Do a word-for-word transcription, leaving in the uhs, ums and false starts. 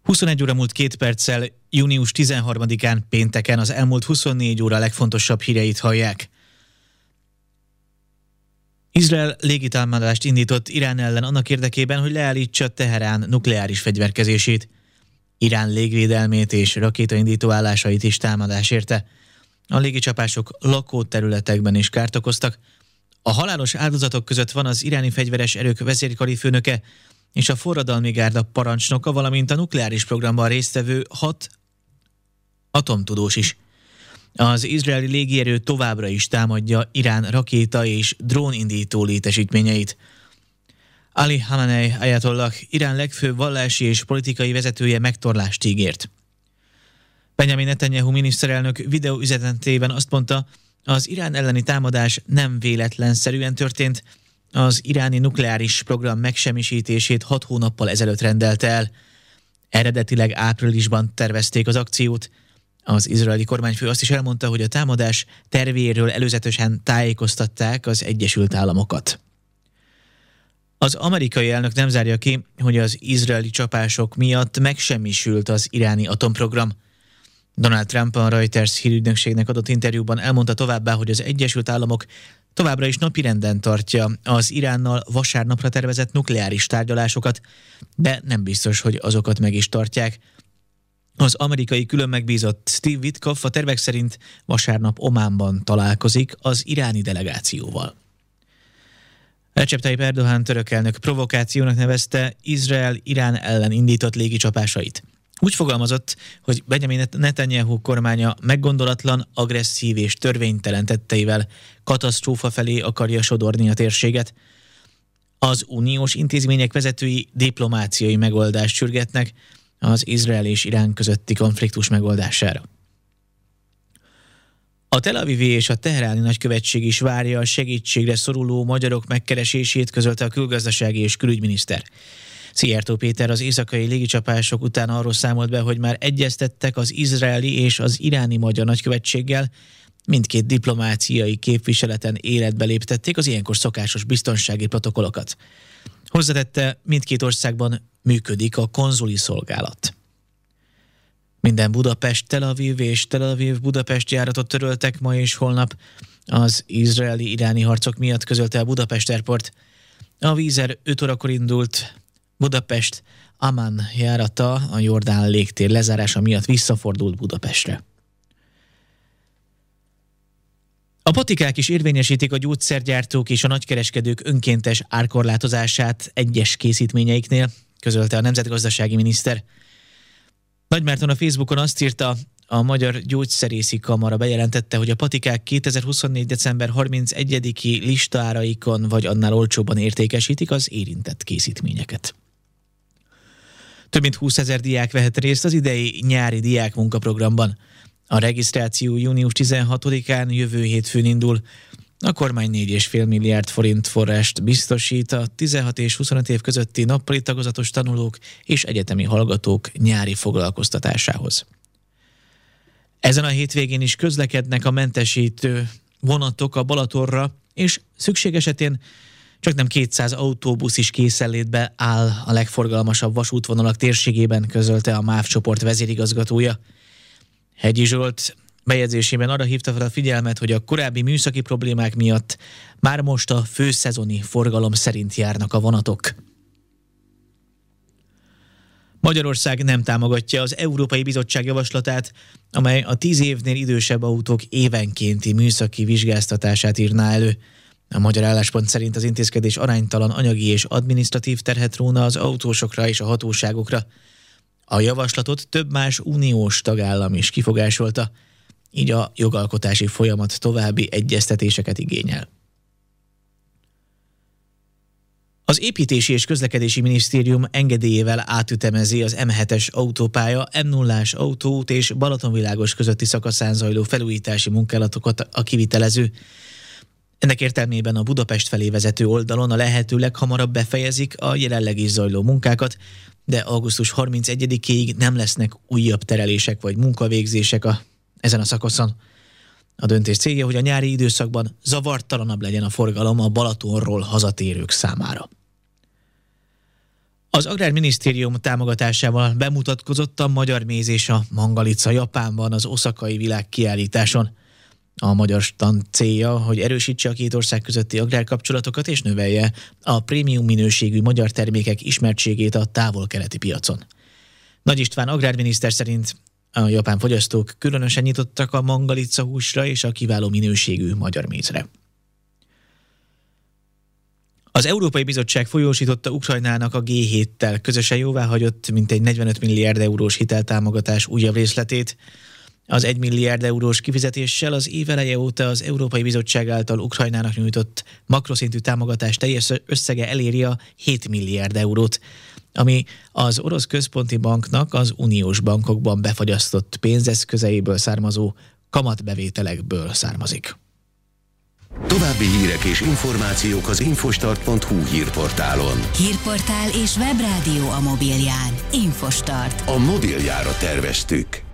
huszonegy óra múlt két perccel, június tizenharmadikán pénteken az elmúlt huszonnégy óra legfontosabb híreit hallják. Izrael légitámadást indított Irán ellen annak érdekében, hogy leállítsa Teherán nukleáris fegyverkezését. Irán légvédelmét és rakétaindító állásait is támadás érte. A légicsapások lakóterületekben is kárt okoztak. A halálos áldozatok között van az iráni fegyveres erők vezérkari főnöke és a forradalmi gárda parancsnoka, valamint a nukleáris programban résztvevő hat atomtudós is. Az izraeli légierő továbbra is támadja Irán rakéta és drónindító létesítményeit. Ali Khamenei ajatollah, Irán legfőbb vallási és politikai vezetője megtorlást ígért. Benjamin Netanyahu miniszterelnök videóüzenetében azt mondta, az Irán elleni támadás nem véletlenszerűen történt, az iráni nukleáris program megsemmisítését hat hónappal ezelőtt rendelte el. Eredetileg áprilisban tervezték az akciót. Az izraeli kormányfő azt is elmondta, hogy a támadás tervéről előzetesen tájékoztatták az Egyesült Államokat. Az amerikai elnök nem zárja ki, hogy az izraeli csapások miatt megsemmisült az iráni atomprogram. Donald Trump a Reuters hírügynökségnek adott interjúban elmondta továbbá, hogy az Egyesült Államok továbbra is napirenden tartja az Iránnal vasárnapra tervezett nukleáris tárgyalásokat, de nem biztos, hogy azokat meg is tartják. Az amerikai külön megbízott Steve Witkoff a tervek szerint vasárnap Ománban találkozik az iráni delegációval. Recep Tayyip Erdoğan török elnök provokációnak nevezte Izrael Irán ellen indított légicsapásait. Úgy fogalmazott, hogy Benjamin Netanyahu kormánya meggondolatlan, agresszív és törvénytelen tetteivel katasztrófa felé akarja sodorni a térséget. Az uniós intézmények vezetői diplomáciai megoldást sürgetnek az Izrael és Irán közötti konfliktus megoldására. A Tel Avivi és a teheráni nagykövetség is várja a segítségre szoruló magyarok megkeresését, közölte a külgazdasági és külügyminiszter. Szijjártó Péter az éjszakai légicsapások után arról számolt be, hogy már egyeztettek az izraeli és az iráni magyar nagykövetséggel, mindkét diplomáciai képviseleten életbe léptették az ilyenkor szokásos biztonsági protokollokat. Hozzátette, mindkét országban működik a konzuli szolgálat. Minden Budapest-Tel Aviv és Tel Aviv-Budapest járatot töröltek ma és holnap az izraeli-iráni harcok miatt, közölte a Budapest Airport. A Wizz Air öt órakor indult Budapest Amman járata a Jordán légtér lezárása miatt visszafordult Budapestre. A patikák is érvényesítik a gyógyszergyártók és a nagykereskedők önkéntes árkorlátozását egyes készítményeiknél, közölte a nemzetgazdasági miniszter. Nagymárton a Facebookon azt írta, a Magyar Gyógyszerészi Kamara bejelentette, hogy a patikák kétezer-huszonnégy. december harmincegyediki listáraikon vagy annál olcsóbban értékesítik az érintett készítményeket. Több mint húszezer diák vehet részt az idei nyári diák munkaprogramban. A regisztráció június tizenhatodikán jövő hétfőn indul. A kormány négy egész öt milliárd forint forrást biztosít a tizenhat és huszonöt év közötti nappali tagozatos tanulók és egyetemi hallgatók nyári foglalkoztatásához. Ezen a hétvégén is közlekednek a mentesítő vonatok a Balatonra, és szükség esetén csak nem kétszáz autóbusz is készenlétbe áll a legforgalmasabb vasútvonalak térségében, közölte a MÁV csoport vezérigazgatója. Hegyi Zsolt bejegyzésében arra hívta fel a figyelmet, hogy a korábbi műszaki problémák miatt már most a főszezoni forgalom szerint járnak a vonatok. Magyarország nem támogatja az Európai Bizottság javaslatát, amely a tíz évnél idősebb autók évenkénti műszaki vizsgáztatását írná elő. A magyar álláspont szerint az intézkedés aránytalan anyagi és adminisztratív terhet róna az autósokra és a hatóságokra. A javaslatot több más uniós tagállam is kifogásolta, így a jogalkotási folyamat további egyeztetéseket igényel. Az Építési és Közlekedési Minisztérium engedélyével átütemezi az em hetes autópálya, em nullás autóút és Balatonvilágos közötti szakaszán zajló felújítási munkálatokat a kivitelező. Ennek értelmében a Budapest felé vezető oldalon a lehető leghamarabb befejezik a jelenleg is zajló munkákat, de augusztus harmincegyedikéig nem lesznek újabb terelések vagy munkavégzések a, ezen a szakaszon. A döntés célja, hogy a nyári időszakban zavartalanabb legyen a forgalom a Balatonról hazatérők számára. Az Agrárminisztérium támogatásával bemutatkozott a magyar méz és a mangalica Japánban az oszakai világkiállításon. A magyar stand célja, hogy erősítse a két ország közötti agrárkapcsolatokat és növelje a prémium minőségű magyar termékek ismertségét a távol-keleti piacon. Nagy István agrárminiszter szerint a japán fogyasztók különösen nyitottak a mangalica húsra és a kiváló minőségű magyar mézre. Az Európai Bizottság folyósította Ukrajnának a gé héttel közösen jóváhagyott mintegy negyvenöt milliárd eurós hiteltámogatás újabb részletét. Az egy milliárd eurós kifizetéssel az év eleje óta az Európai Bizottság által Ukrajnának nyújtott makroszintű támogatás teljes összege eléri a hét milliárd eurót, ami az orosz központi banknak az uniós bankokban befagyasztott pénzeszközeiből származó kamatbevételekből származik. További hírek és információk az infostart pont hu hírportálon. Hírportál és webrádió a mobilján. Infostart. A mobiljára terveztük.